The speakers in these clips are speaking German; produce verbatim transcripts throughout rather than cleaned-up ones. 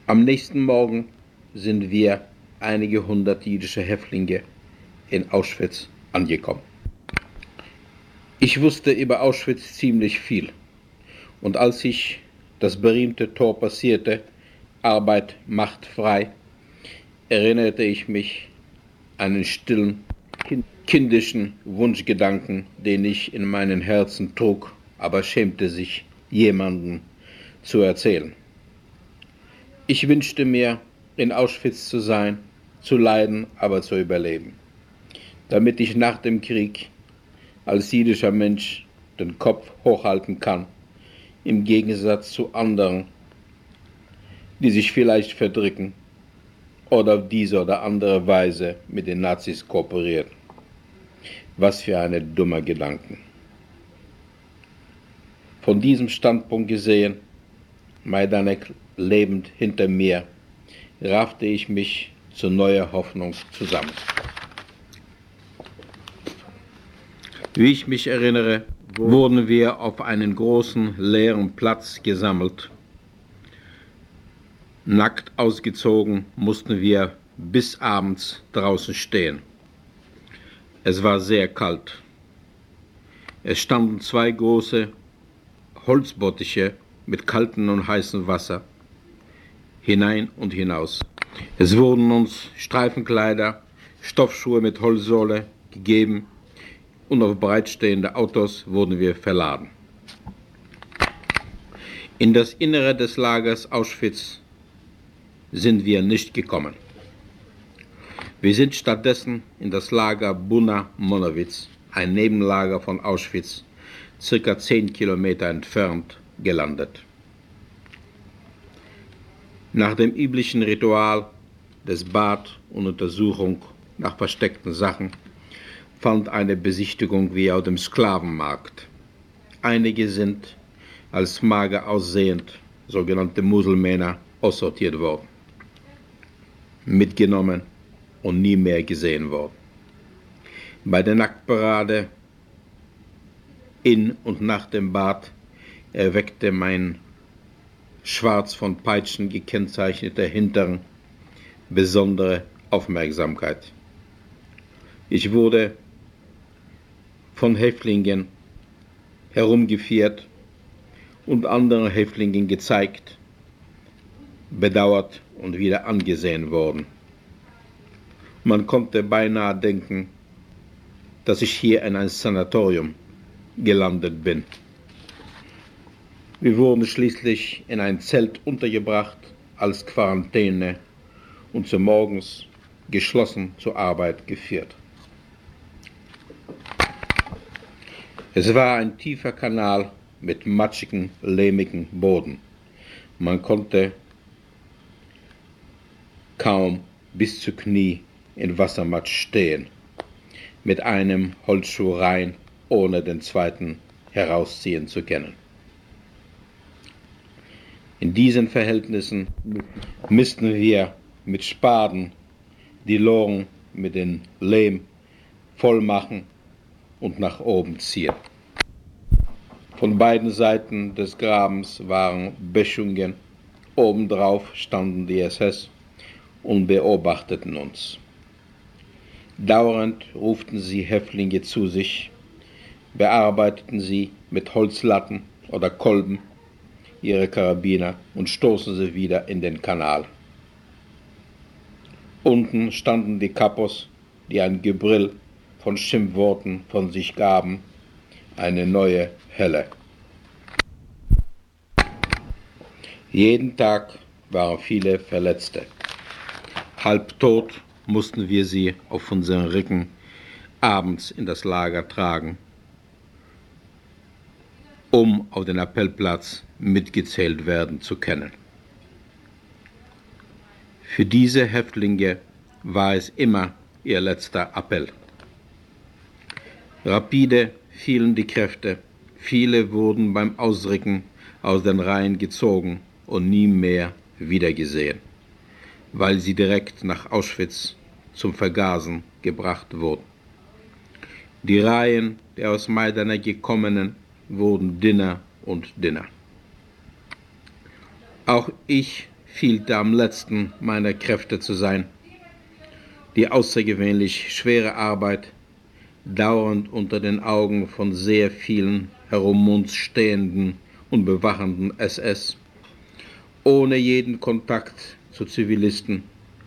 Am nächsten Morgen sind wir, einige hundert jüdische Häftlinge, in Auschwitz angekommen. Ich wusste über Auschwitz ziemlich viel. Und als ich das berühmte Tor passierte, Arbeit macht frei, erinnerte ich mich an einen stillen, kindischen Wunschgedanken, den ich in meinem Herzen trug, aber schämte sich, jemandem zu erzählen. Ich wünschte mir, in Auschwitz zu sein, zu leiden, aber zu überleben, damit ich nach dem Krieg als jüdischer Mensch den Kopf hochhalten kann, im Gegensatz zu anderen, die sich vielleicht verdrücken oder auf diese oder andere Weise mit den Nazis kooperieren. Was für eine dumme Gedanken. Von diesem Standpunkt gesehen, Majdanek lebend hinter mir, raffte ich mich zu neuer Hoffnung zusammen. Wie ich mich erinnere, wurden wir auf einen großen, leeren Platz gesammelt. Nackt ausgezogen mussten wir bis abends draußen stehen. Es war sehr kalt. Es standen zwei große Holzbottiche mit kaltem und heißem Wasser hinein und hinaus. Es wurden uns Streifenkleider, Stoffschuhe mit Holzsohle gegeben und auf bereitstehende Autos wurden wir verladen. In das Innere des Lagers Auschwitz sind wir nicht gekommen. Wir sind stattdessen in das Lager Buna Monowitz, ein Nebenlager von Auschwitz, circa zehn Kilometer entfernt, gelandet. Nach dem üblichen Ritual des Bad und Untersuchung nach versteckten Sachen fand eine Besichtigung wie auf dem Sklavenmarkt. Einige sind als mager aussehend, sogenannte Muselmänner, aussortiert worden, mitgenommen und nie mehr gesehen worden. Bei der Nacktparade in und nach dem Bad erweckte mein schwarz von Peitschen gekennzeichneter Hintern besondere Aufmerksamkeit. Ich wurde von Häftlingen herumgeführt und anderen Häftlingen gezeigt, bedauert und wieder angesehen worden. Man konnte beinahe denken, dass ich hier in ein Sanatorium gelandet bin. Wir wurden schließlich in ein Zelt untergebracht als Quarantäne und zu morgens geschlossen zur Arbeit geführt. Es war ein tiefer Kanal mit matschigen, lehmigen Boden. Man konnte kaum bis zu Knie in Wassermatsch stehen, mit einem Holzschuh rein, ohne den zweiten herausziehen zu können. In diesen Verhältnissen müssten wir mit Spaten die Loren mit dem Lehm voll machen und nach oben ziehen. Von beiden Seiten des Grabens waren Böschungen, obendrauf standen die S S und beobachteten uns. Dauernd ruften sie Häftlinge zu sich, bearbeiteten sie mit Holzlatten oder Kolben ihre Karabiner und stoßen sie wieder in den Kanal. Unten standen die Kapos, die ein Gebrüll von Schimpfworten von sich gaben, eine neue Hölle. Jeden Tag waren viele Verletzte. Halbtot mussten wir sie auf unseren Rücken abends in das Lager tragen, um auf den Appellplatz mitgezählt werden zu können. Für diese Häftlinge war es immer ihr letzter Appell. Rapide fielen die Kräfte, viele wurden beim Ausrücken aus den Reihen gezogen und nie mehr wiedergesehen, weil sie direkt nach Auschwitz zum Vergasen gebracht wurden. Die Reihen der aus Majdanek gekommenen wurden dünner und dünner. Auch ich fehlte am letzten meiner Kräfte zu sein. Die außergewöhnlich schwere Arbeit, dauernd unter den Augen von sehr vielen herum uns stehenden und bewachenden S S, ohne jeden Kontakt zu Zivilisten,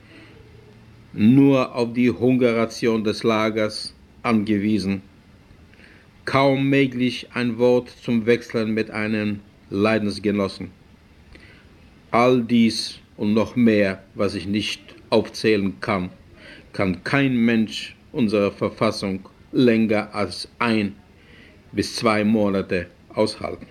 nur auf die Hungerration des Lagers angewiesen, kaum möglich ein Wort zum Wechseln mit einem Leidensgenossen. All dies und noch mehr, was ich nicht aufzählen kann, kann kein Mensch unserer Verfassung länger als ein bis zwei Monate aushalten.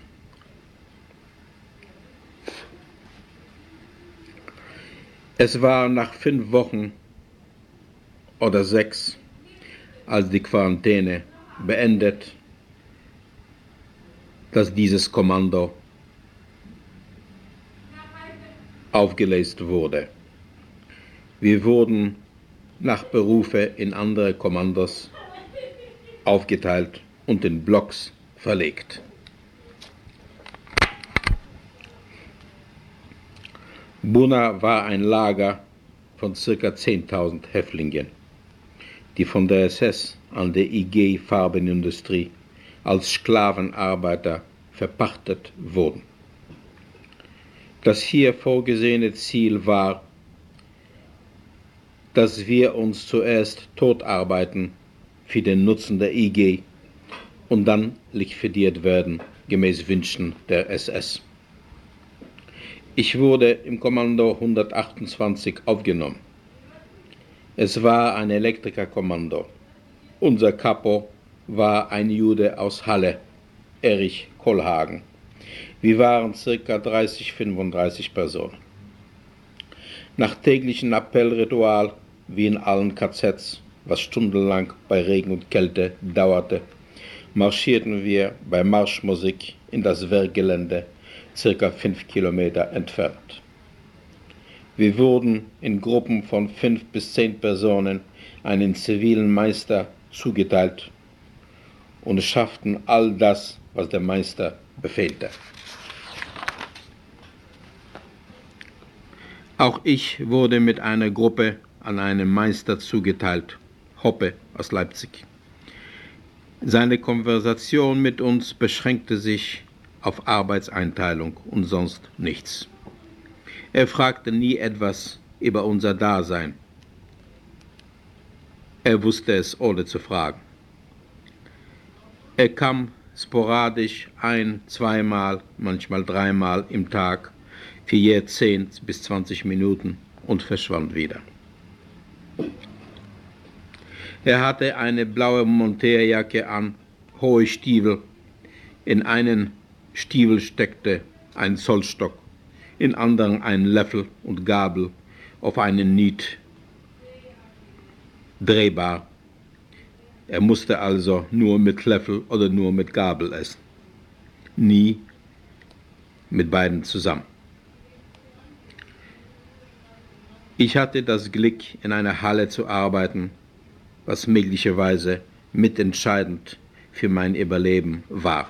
Es war nach fünf Wochen oder sechs, als die Quarantäne beendet, dass dieses Kommando aufgelöst wurde. Wir wurden nach Berufe in andere Kommandos aufgeteilt und in Blocks verlegt. Buna war ein Lager von ca. zehntausend Häftlingen, die von der S S an der I G-Farbenindustrie als Sklavenarbeiter verpachtet wurden. Das hier vorgesehene Ziel war, dass wir uns zuerst totarbeiten für den Nutzen der I G und dann liquidiert werden, gemäß Wünschen der S S. Ich wurde im Kommando hundertachtundzwanzig aufgenommen. Es war ein Elektrikerkommando. Unser Kapo war ein Jude aus Halle, Erich Kohlhagen. Wir waren ca. dreißig, fünfunddreißig Personen. Nach täglichem Appellritual, wie in allen K Zs, was stundenlang bei Regen und Kälte dauerte, marschierten wir bei Marschmusik in das Wehrgelände, circa fünf Kilometer entfernt. Wir wurden in Gruppen von fünf bis zehn Personen einen zivilen Meister zugeteilt und schafften all das, was der Meister befehlte. Auch ich wurde mit einer Gruppe an einen Meister zugeteilt, Hoppe aus Leipzig. Seine Konversation mit uns beschränkte sich auf Arbeitseinteilung und sonst nichts. Er fragte nie etwas über unser Dasein. Er wusste es ohne zu fragen. Er kam sporadisch ein-, zweimal, manchmal dreimal im Tag für je zehn bis zwanzig Minuten und verschwand wieder. Er hatte eine blaue Montierjacke an, hohe Stiefel. In einen Stiefel steckte ein Zollstock, in anderen ein Löffel und Gabel auf einen Niet drehbar. Er musste also nur mit Löffel oder nur mit Gabel essen, nie mit beiden zusammen. Ich hatte das Glück, in einer Halle zu arbeiten, was möglicherweise mitentscheidend für mein Überleben war.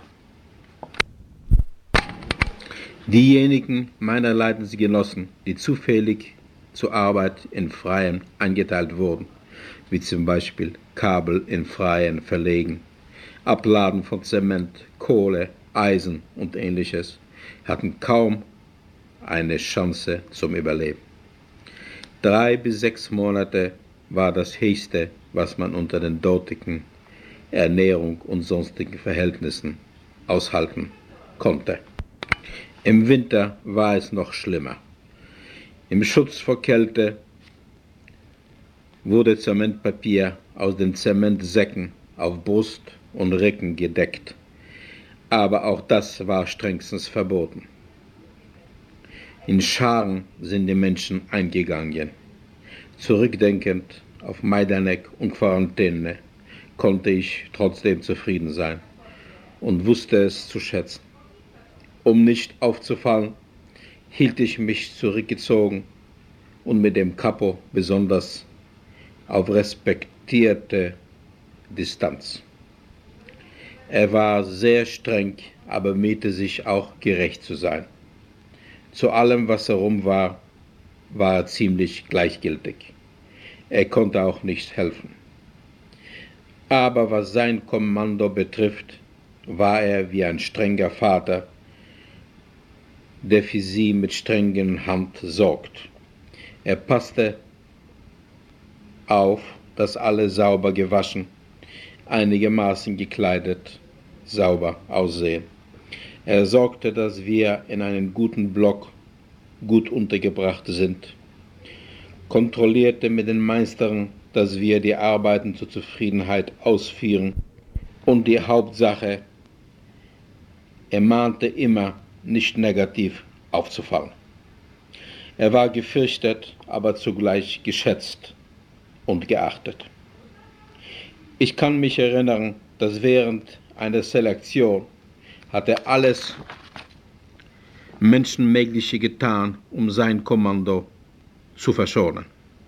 Diejenigen meiner Leidensgenossen, die zufällig zur Arbeit in Freien eingeteilt wurden, wie zum Beispiel Kabel in Freien verlegen, Abladen von Zement, Kohle, Eisen und Ähnliches, hatten kaum eine Chance zum Überleben. Drei bis sechs Monate war das höchste, was man unter den dortigen Ernährung und sonstigen Verhältnissen aushalten konnte. Im Winter war es noch schlimmer. Im Schutz vor Kälte wurde Zementpapier aus den Zementsäcken auf Brust und Rücken gedeckt, aber auch das war strengstens verboten. In Scharen sind die Menschen eingegangen. Zurückdenkend auf Majdanek und Quarantäne konnte ich trotzdem zufrieden sein und wusste es zu schätzen. Um nicht aufzufallen, hielt ich mich zurückgezogen und mit dem Kapo besonders auf respektierte Distanz. Er war sehr streng, aber bemühte sich auch gerecht zu sein. Zu allem, was herum war, war er ziemlich gleichgültig. Er konnte auch nicht helfen. Aber was sein Kommando betrifft, war er wie ein strenger Vater, der für sie mit strengen Hand sorgt. Er passte auf, dass alle sauber gewaschen, einigermaßen gekleidet, sauber aussehen. Er sorgte, dass wir in einem guten Block gut untergebracht sind, kontrollierte mit den Meistern, dass wir die Arbeiten zur Zufriedenheit ausführen und die Hauptsache, er mahnte immer, nicht negativ aufzufallen. Er war gefürchtet, aber zugleich geschätzt und geachtet. Ich kann mich erinnern, dass während einer Selektion hat er alles Menschenmögliche getan, um sein Kommando zu verschonen.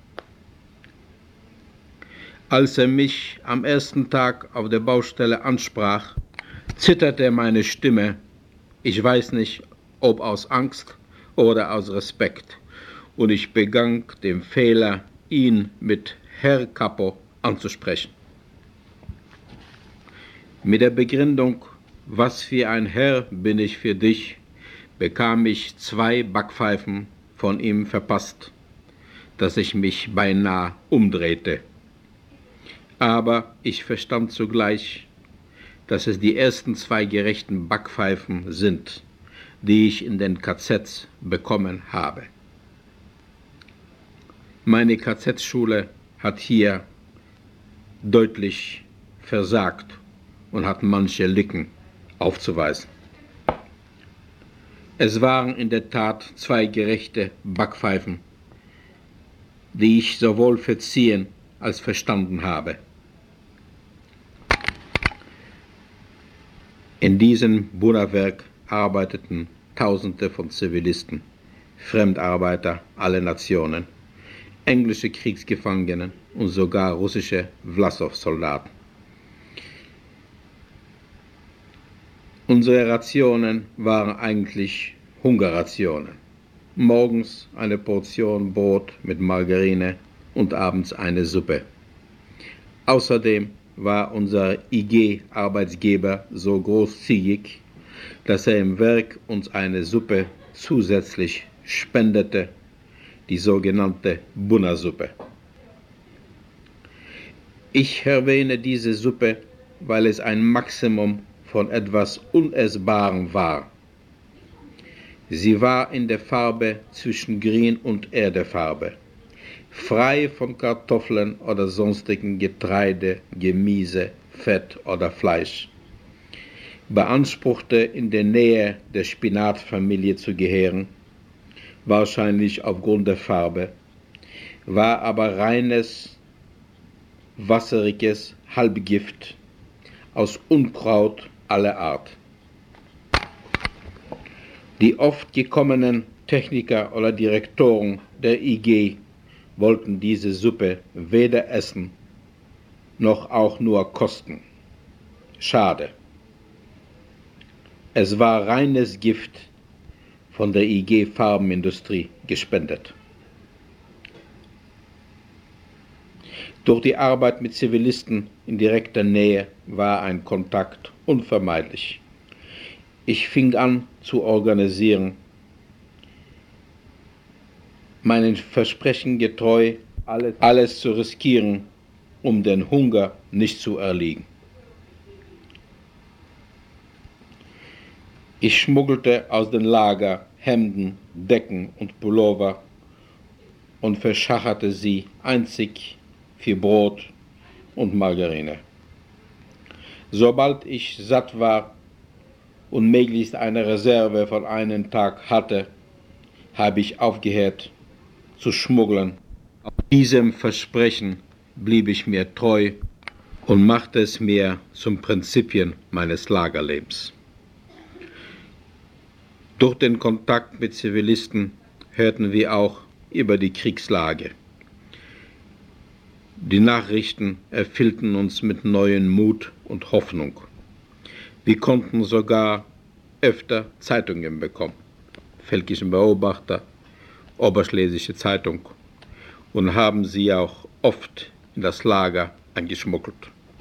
Als er mich am ersten Tag auf der Baustelle ansprach, zitterte meine Stimme, ich weiß nicht, ob aus Angst oder aus Respekt, und ich begann den Fehler, ihn mit Herr Capo anzusprechen. Mit der Begründung, was für ein Herr bin ich für dich, bekam ich zwei Backpfeifen von ihm verpasst, dass ich mich beinahe umdrehte. Aber ich verstand zugleich, dass es die ersten zwei gerechten Backpfeifen sind, die ich in den K Zs bekommen habe. Meine K Z-Schule hat hier deutlich versagt und hat manche Lücken aufzuweisen. Es waren in der Tat zwei gerechte Backpfeifen, die ich sowohl verziehen als verstanden habe. In diesem Buna-Werk arbeiteten Tausende von Zivilisten, Fremdarbeiter aller Nationen, englische Kriegsgefangene und sogar russische Wlassow-Soldaten. Unsere Rationen waren eigentlich Hungerrationen. Morgens eine Portion Brot mit Margarine und abends eine Suppe. Außerdem war unser I G-Arbeitsgeber so großzügig, dass er im Werk uns eine Suppe zusätzlich spendete, die sogenannte Buna-Suppe. Ich erwähne diese Suppe, weil es ein Maximum von etwas Unessbarem war. Sie war in der Farbe zwischen Grün und Erdfarbe, frei von Kartoffeln oder sonstigen Getreide, Gemüse, Fett oder Fleisch, beanspruchte in der Nähe der Spinatfamilie zu gehören, wahrscheinlich aufgrund der Farbe, war aber reines, wasseriges Halbgift aus Unkraut aller Art. Die oft gekommenen Techniker oder Direktoren der I G wollten diese Suppe weder essen, noch auch nur kosten. Schade. Es war reines Gift von der I G-Farbenindustrie gespendet. Durch die Arbeit mit Zivilisten in direkter Nähe war ein Kontakt unvermeidlich. Ich fing an zu organisieren, meinen Versprechen getreu, alles, alles zu riskieren, um den Hunger nicht zu erliegen. Ich schmuggelte aus dem Lager Hemden, Decken und Pullover und verschacherte sie einzig für Brot und Margarine. Sobald ich satt war und möglichst eine Reserve von einem Tag hatte, habe ich aufgehört zu schmuggeln. Auf diesem Versprechen blieb ich mir treu und machte es mir zum Prinzipien meines Lagerlebens. Durch den Kontakt mit Zivilisten hörten wir auch über die Kriegslage. Die Nachrichten erfüllten uns mit neuem Mut und Hoffnung. Wir konnten sogar öfter Zeitungen bekommen, Völkischen Beobachter Oberschlesische Zeitung, und haben sie auch oft in das Lager eingeschmuggelt.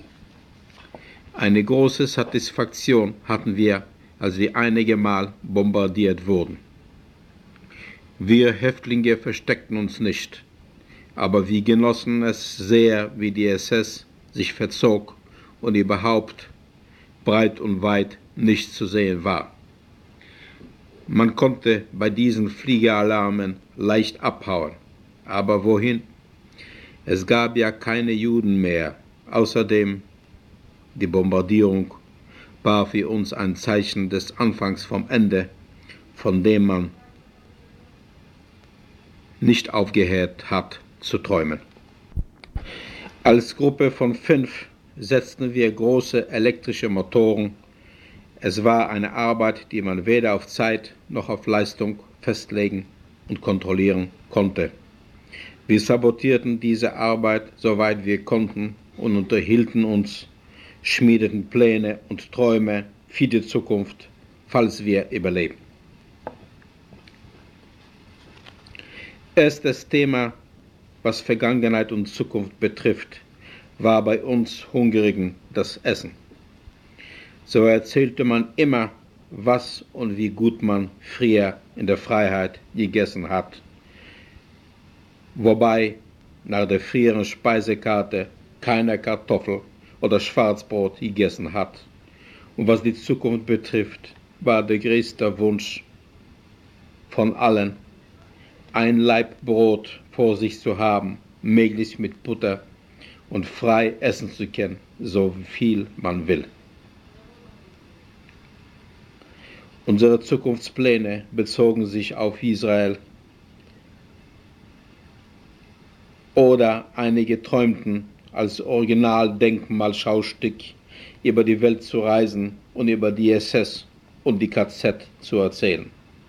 Eine große Satisfaktion hatten wir, als wir einige Mal bombardiert wurden. Wir Häftlinge versteckten uns nicht, aber wir genossen es sehr, wie die S S sich verzog und überhaupt breit und weit nicht zu sehen war. Man konnte bei diesen Fliegeralarmen leicht abhauen, aber wohin? Es gab ja keine Juden mehr. Außerdem, die Bombardierung war für uns ein Zeichen des Anfangs vom Ende, von dem man nicht aufgehört hat zu träumen. Als Gruppe von fünf setzten wir große elektrische Motoren. Es war eine Arbeit, die man weder auf Zeit noch auf Leistung festlegen und kontrollieren konnte. Wir sabotierten diese Arbeit, soweit wir konnten, und unterhielten uns, schmiedeten Pläne und Träume für die Zukunft, falls wir überleben. Erstes Thema, was Vergangenheit und Zukunft betrifft, war bei uns Hungrigen das Essen. So erzählte man immer, was und wie gut man früher in der Freiheit gegessen hat, wobei nach der früheren Speisekarte keiner Kartoffel oder Schwarzbrot gegessen hat. Und was die Zukunft betrifft, war der größte Wunsch von allen, ein Laib Brot vor sich zu haben, möglichst mit Butter, und frei essen zu können, so viel man will. Unsere Zukunftspläne bezogen sich auf Israel, oder einige träumten, als Originaldenkmalschaustück über die Welt zu reisen und über die S S und die K Z zu erzählen.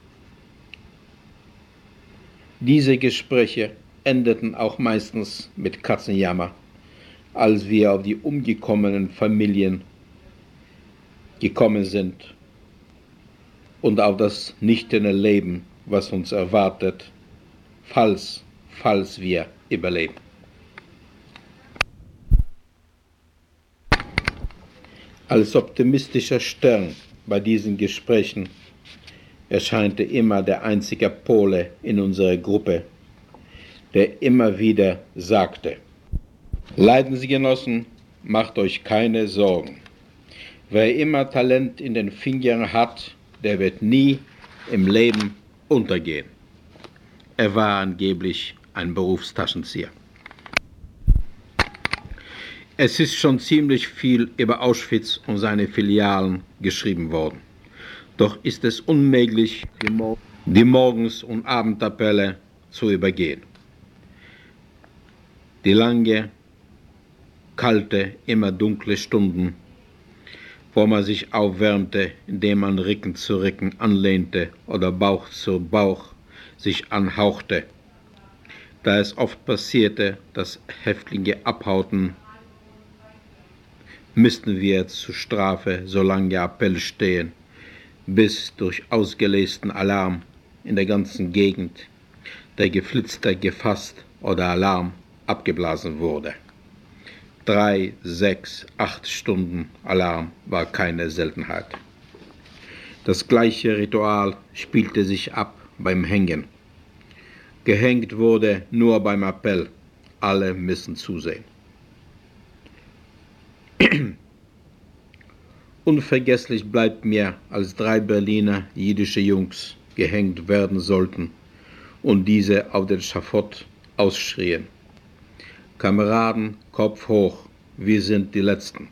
Diese Gespräche endeten auch meistens mit Katzenjammer, als wir auf die umgekommenen Familien gekommen sind und auf das nüchterne Leben, was uns erwartet, falls, falls wir überleben. Als optimistischer Stern bei diesen Gesprächen erscheinte immer der einzige Pole in unserer Gruppe, der immer wieder sagte: Leiden Sie, Genossen, macht euch keine Sorgen. Wer immer Talent in den Fingern hat, der wird nie im Leben untergehen. Er war angeblich ein Berufstaschenzieher. Es ist schon ziemlich viel über Auschwitz und seine Filialen geschrieben worden. Doch ist es unmöglich, die, Mor- die Morgens- und Abendtabelle zu übergehen. Die lange, kalte, immer dunkle Stunden, wo man sich aufwärmte, indem man Rücken zu Rücken anlehnte oder Bauch zu Bauch sich anhauchte. Da es oft passierte, dass Häftlinge abhauten, müssten wir zur Strafe so lange Appell stehen, bis durch ausgelösten Alarm in der ganzen Gegend der Geflitzte gefasst oder Alarm abgeblasen wurde. Drei, sechs, acht Stunden Alarm war keine Seltenheit. Das gleiche Ritual spielte sich ab beim Hängen. Gehängt wurde nur beim Appell. Alle müssen zusehen. Unvergesslich bleibt mir, als drei Berliner jüdische Jungs gehängt werden sollten und diese auf den Schafott ausschrien: Kameraden, Kopf hoch, wir sind die Letzten.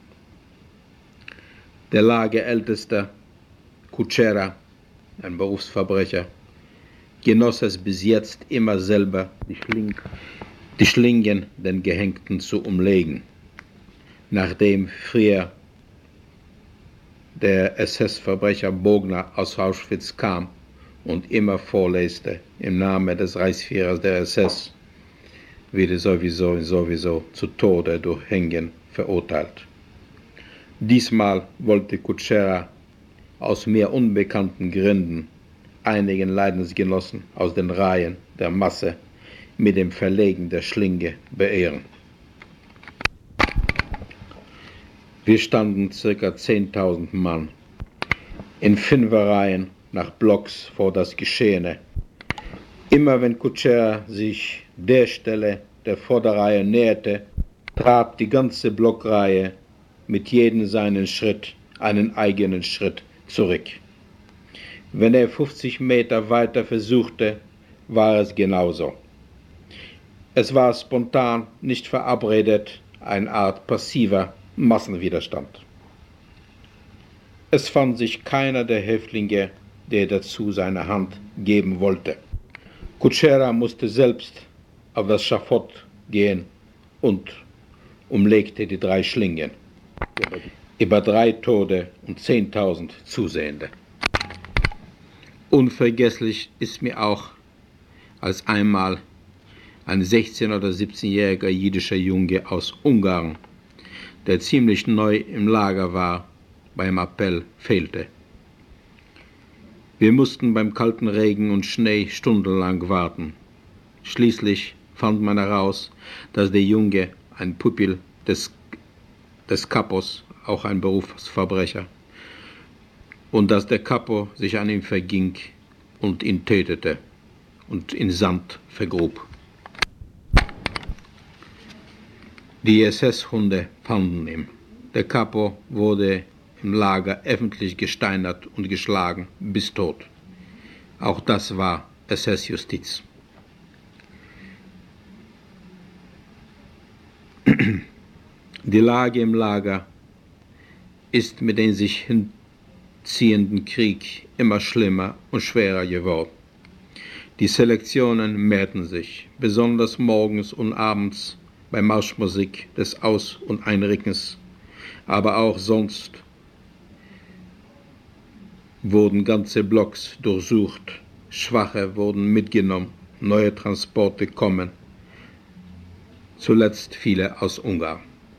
Der Lagerälteste, Kutschera, ein Berufsverbrecher, genoss es bis jetzt immer selber, die, Schling- die Schlingen den Gehängten zu umlegen, nachdem früher der S S-Verbrecher Bogner aus Auschwitz kam und immer vorleste, im Namen des Reichsführers der S S, wurde sowieso sowieso zu Tode durch Hängen verurteilt. Diesmal wollte Kutschera aus mir unbekannten Gründen einigen Leidensgenossen aus den Reihen der Masse mit dem Verlegen der Schlinge beehren. Wir standen ca. zehntausend Mann in Fünferreihen nach Blocks vor das Geschehene. Immer wenn Kutschera sich der Stelle der Vorderreihe näherte, trat die ganze Blockreihe mit jedem seinen Schritt einen eigenen Schritt zurück. Wenn er fünfzig Meter weiter versuchte, war es genauso. Es war spontan, nicht verabredet, eine Art passiver Massenwiderstand. Es fand sich keiner der Häftlinge, der dazu seine Hand geben wollte. Kutschera musste selbst auf das Schafott gehen und umlegte die drei Schlingen. Über drei Tote und zehntausend Zusehende. Unvergesslich ist mir auch, als einmal ein sechzehn- oder siebzehnjähriger jüdischer Junge aus Ungarn, der ziemlich neu im Lager war, beim Appell fehlte. Wir mussten beim kalten Regen und Schnee stundenlang warten. Schließlich fand man heraus, dass der Junge ein Pupil des, des Kapos, auch ein Berufsverbrecher, und dass der Kapo sich an ihm verging und ihn tötete und in Sand vergrub. Die S S-Hunde fanden ihn. Der Kapo wurde im Lager öffentlich gesteinert und geschlagen bis tot. Auch das war S S-Justiz. Die Lage im Lager ist mit dem sich hinziehenden Krieg immer schlimmer und schwerer geworden. Die Selektionen mehrten sich, besonders morgens und abends bei Marschmusik des Aus- und Einrückens, aber auch sonst wurden ganze Blocks durchsucht, Schwache wurden mitgenommen, neue Transporte kommen, zuletzt viele aus Ungarn.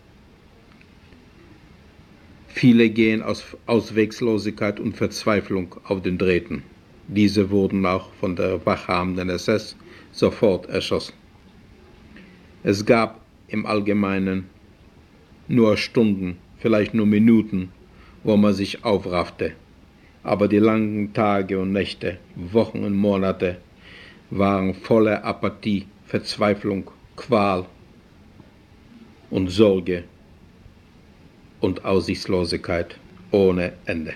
Viele gehen aus Auswegslosigkeit und Verzweiflung auf den Drähten. Diese wurden auch von der wachhabenden S S sofort erschossen. Es gab im Allgemeinen nur Stunden, vielleicht nur Minuten, wo man sich aufraffte. Aber die langen Tage und Nächte, Wochen und Monate waren voller Apathie, Verzweiflung, Qual und Sorge und Aussichtslosigkeit ohne Ende.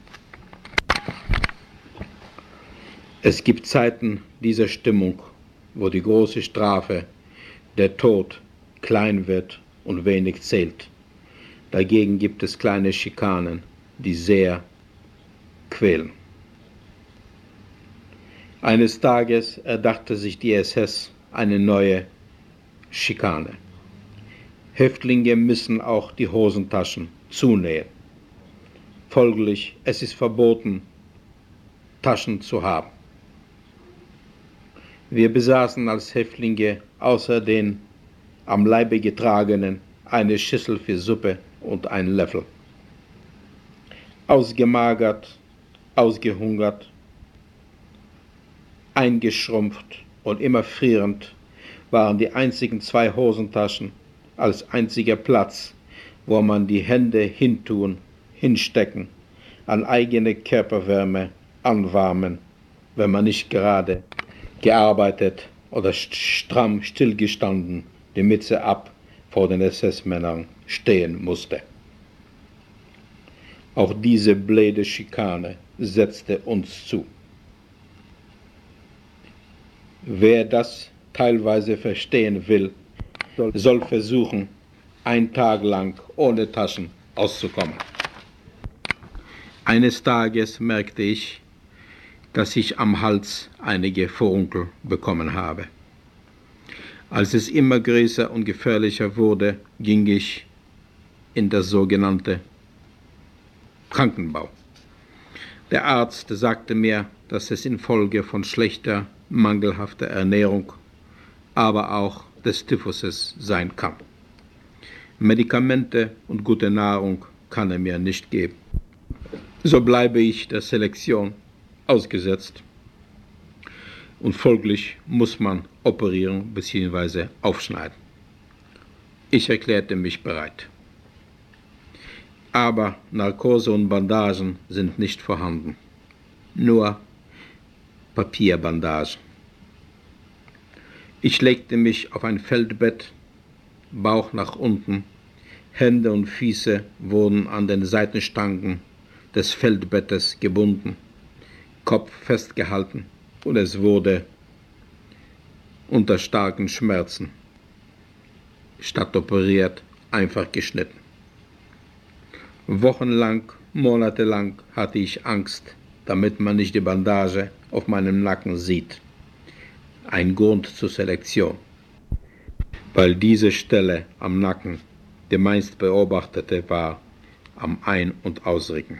Es gibt Zeiten dieser Stimmung, wo die große Strafe, der Tod, klein wird und wenig zählt. Dagegen gibt es kleine Schikanen, die sehr quälen. Eines Tages erdachte sich die S S eine neue Schikane. Häftlinge müssen auch die Hosentaschen zunähen. Folglich, es ist verboten, Taschen zu haben. Wir besaßen als Häftlinge außer den am Leibe getragenen eine Schüssel für Suppe und einen Löffel. Ausgemagert, ausgehungert, eingeschrumpft und immer frierend waren die einzigen zwei Hosentaschen als einziger Platz, wo man die Hände hintun, hinstecken, an eigene Körperwärme anwarmen, wenn man nicht gerade gearbeitet oder stramm stillgestanden, die Mütze ab vor den S S-Männern stehen musste. Auch diese blöde Schikane setzte uns zu. Wer das teilweise verstehen will, soll versuchen, einen Tag lang ohne Taschen auszukommen. Eines Tages merkte ich, dass ich am Hals einige Furunkel bekommen habe. Als es immer größer und gefährlicher wurde, ging ich in das sogenannte Krankenbau. Der Arzt sagte mir, dass es infolge von schlechter, mangelhafter Ernährung, aber auch des Typhuses sein kann. Medikamente und gute Nahrung kann er mir nicht geben. So bleibe ich der Selektion ausgesetzt und folglich muss man operieren bzw. aufschneiden. Ich erklärte mich bereit. Aber Narkose und Bandagen sind nicht vorhanden, nur Papierbandagen. Ich legte mich auf ein Feldbett, Bauch nach unten, Hände und Füße wurden an den Seitenstangen des Feldbettes gebunden, Kopf festgehalten und es wurde unter starken Schmerzen, statt operiert, einfach geschnitten. Wochenlang, monatelang hatte ich Angst, damit man nicht die Bandage auf meinem Nacken sieht. Ein Grund zur Selektion, weil diese Stelle am Nacken die meist beobachtete war am Ein- und Ausrücken.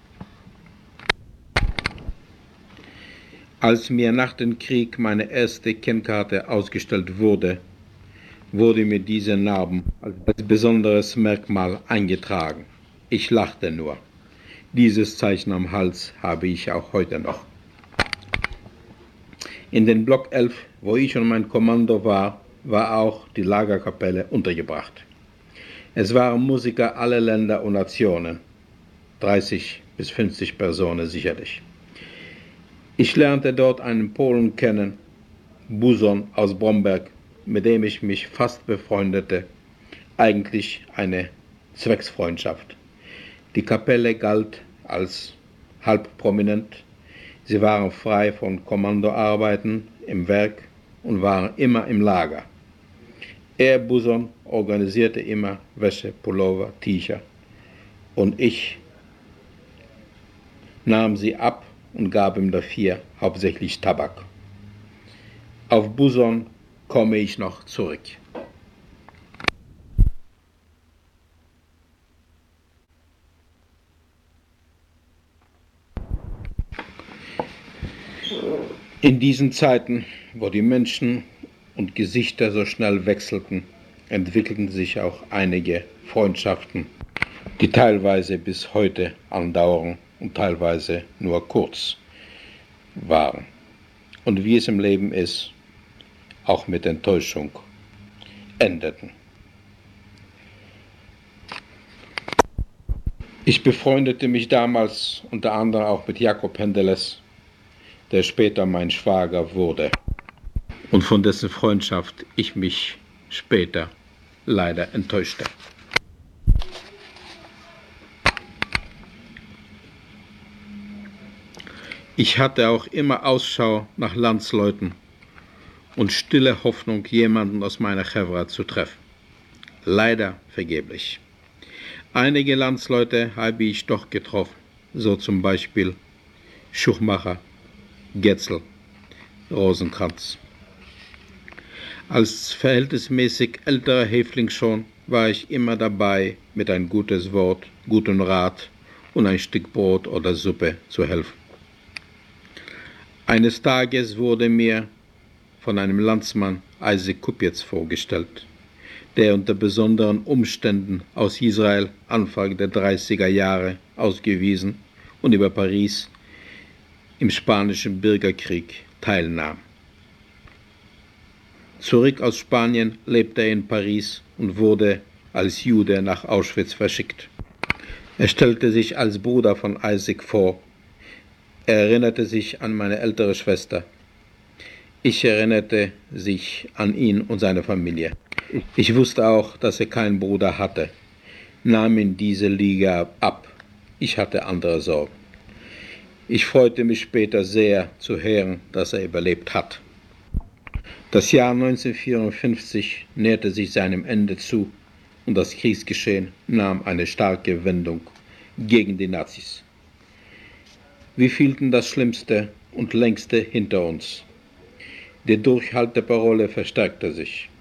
Als mir nach dem Krieg meine erste Kennkarte ausgestellt wurde, wurde mir diese Narben als besonderes Merkmal eingetragen. Ich lachte nur. Dieses Zeichen am Hals habe ich auch heute noch. In den Block elf, wo ich und mein Kommando war, war auch die Lagerkapelle untergebracht. Es waren Musiker aller Länder und Nationen, dreißig bis fünfzig Personen sicherlich. Ich lernte dort einen Polen kennen, Buson aus Bromberg, mit dem ich mich fast befreundete, eigentlich eine Zwecksfreundschaft. Die Kapelle galt als halb prominent. Sie waren frei von Kommandoarbeiten im Werk und waren immer im Lager. Er, Buson, organisierte immer Wäsche, Pullover, T-Shirt und ich nahm sie ab und gab ihm dafür hauptsächlich Tabak. Auf Buson komme ich noch zurück. In diesen Zeiten, wo die Menschen und Gesichter so schnell wechselten, entwickelten sich auch einige Freundschaften, die teilweise bis heute andauern und teilweise nur kurz waren. Und wie es im Leben ist, auch mit Enttäuschung endeten. Ich befreundete mich damals unter anderem auch mit Jakob Hendeles, der später mein Schwager wurde und von dessen Freundschaft ich mich später leider enttäuschte. Ich hatte auch immer Ausschau nach Landsleuten und stille Hoffnung, jemanden aus meiner Chevra zu treffen. Leider vergeblich. Einige Landsleute habe ich doch getroffen, so zum Beispiel Schuchmacher, Getzel, Rosenkranz. Als verhältnismäßig älterer Häftling schon war ich immer dabei, mit ein gutes Wort, guten Rat und ein Stück Brot oder Suppe zu helfen. Eines Tages wurde mir von einem Landsmann Isaac Kupetz vorgestellt, der unter besonderen Umständen aus Israel Anfang der dreißiger Jahre ausgewiesen und über Paris im Spanischen Bürgerkrieg teilnahm. Zurück aus Spanien lebte er in Paris und wurde als Jude nach Auschwitz verschickt. Er stellte sich als Bruder von Isaac vor. Er erinnerte sich an meine ältere Schwester. Ich erinnerte sich an ihn und seine Familie. Ich wusste auch, dass er keinen Bruder hatte, nahm ihn diese Liga ab. Ich hatte andere Sorgen. Ich freute mich später sehr zu hören, dass er überlebt hat. Das Jahr neunzehnhundertvierundfünfzig näherte sich seinem Ende zu und das Kriegsgeschehen nahm eine starke Wendung gegen die Nazis. Wir fühlten das Schlimmste und Längste hinter uns. Die Durchhalteparole verstärkte sich.